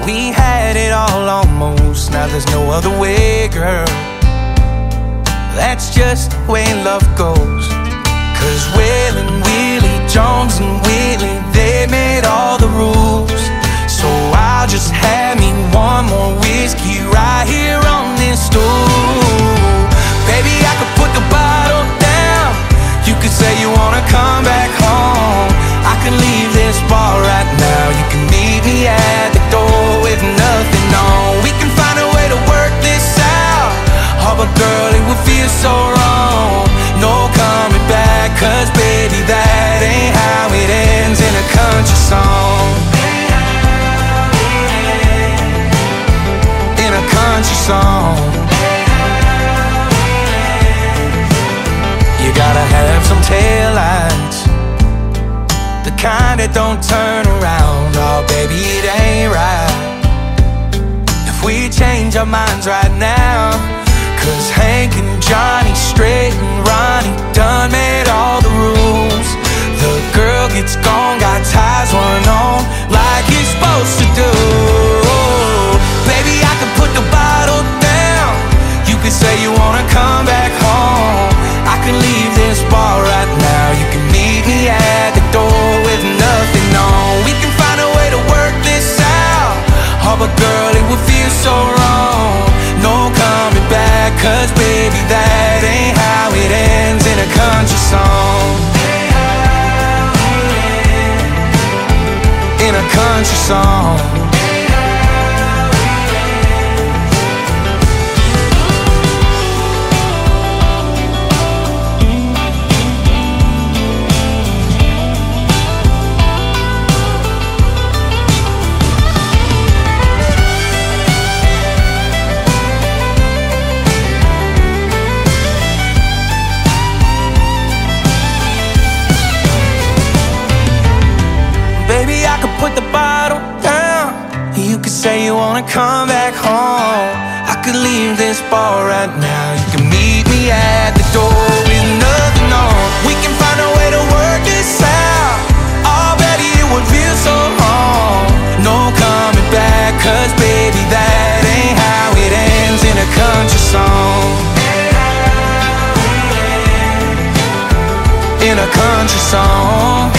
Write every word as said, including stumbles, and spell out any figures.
We had it all almost, now there's no other way, girl. That's just the way love goes. Cause Waylon, Willie, Jones and Whitley, they made all the rules. So I'll just have me one more whiskey right here on this stool. Baby, I could put the bottle down. You could say you wanna come back home. I can leave this bar right now. You can meet me at the door with nothing on. We can find a way to work this out. Oh, but girl, it would feel so wrong. No coming back, cause baby, that ain't how it ends in a country song. In a country song. You gotta have some taillights, the kind that don't turn around. Oh baby, it ain't right if we change our minds right now. Cause Hank and Johnny, Straight and Ronnie done made all the rules. The girl gets gone, got ties one on like he's supposed to do. Baby, I can put the bottle down. You could say you wanna come back home. I can leave this bar right now. You can meet me at the door with nothing on. We can find a way to work this out. Oh, but girl, it would feel so wrong. No coming back, cause baby, that ain't how it ends in a country song. In a country song. Put the bottle down. You could say you wanna come back home. I could leave this bar right now. You can meet me at the door with nothing on. We can find a way to work this out. Oh baby, it would feel so wrong. No coming back, cause baby, that ain't how it ends in a country song. In a country song.